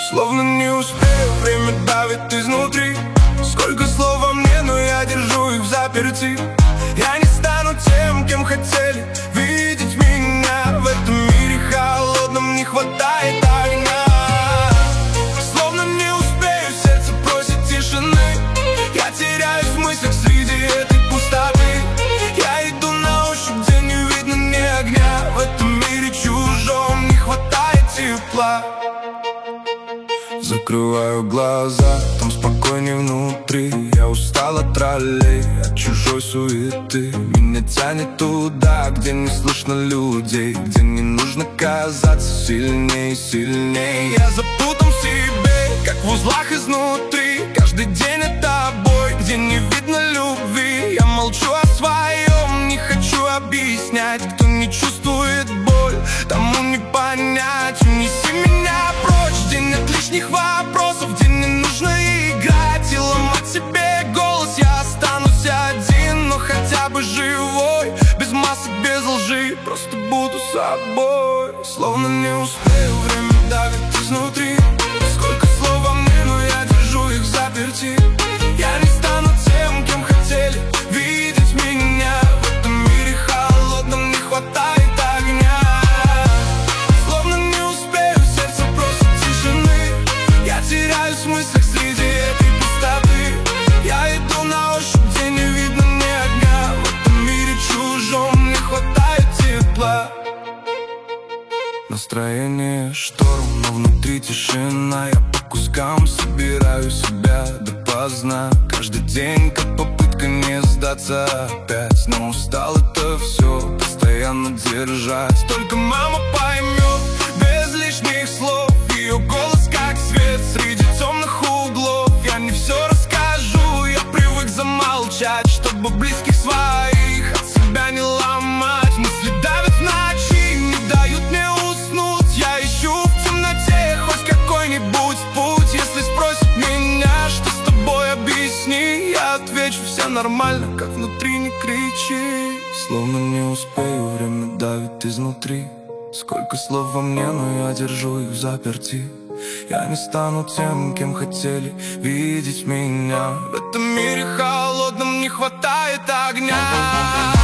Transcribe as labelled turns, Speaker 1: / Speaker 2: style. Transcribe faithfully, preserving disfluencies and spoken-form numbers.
Speaker 1: Словно не успею, время давит изнутри. Сколько слов во мне, но я держу их в заперти. Я не стану тем, кем хотели видеть меня. В этом мире холодном не хватает огня. Словно не успею, сердце просит тишины. Я теряюсь в мыслях среди этой пустоты. Я иду на ощупь, где не видно ни огня. В этом мире чужом не хватает тепла. Закрываю глаза, там спокойней внутри. Я устал от троллей, от чужой суеты. Меня тянет туда, где не слышно людей, где не нужно казаться сильней, сильней. Я запутан в себе, как в узлах изнутри. Каждый день это бой, где не видно любви. Я молчу о своем, не хочу объяснять. Кто не чувствует боль, тому не понять. Унеси меня прочь, где нет лишних вопросов, где не нужно играть и ломать себе голос. Я останусь один, но хотя бы живой, без масок, без лжи, просто буду собой. Словно не успею, время давит изнутри. Сколько слов во мне, но я держу их в заперти. Я не стану тем, кем хотели видеть меня. В этом мире холодном не хватает огня. Словно не успею, сердце просит тишины. Я теряюсь в мыслях среди этой пустоты. Я иду на ощупь, где не видно ни огня. В этом мире чужом не хватает тепла. Настроение шторм, но внутри тишина. Я по кускам собираю себя допоздна. Каждый день как попытка не сдаться опять. Но устал это все постоянно держать. Только мама поймет без лишних слов. Ее голос как свет среди темных углов. Я не все расскажу, я привык замолчать, чтобы близких своих от себя не ломать. Мысли давят в ночи, не дают мне уснуть. Я ищу в темноте хоть какой-нибудь путь. Если спросят меня, что с тобой, объясни. Я отвечу: все нормально, как внутри, не кричи. Словно не успею, время давит изнутри. Сколько слов во мне, но я держу их в заперти. Я не стану тем, кем хотели видеть меня. В этом мире холодном не хватает огня.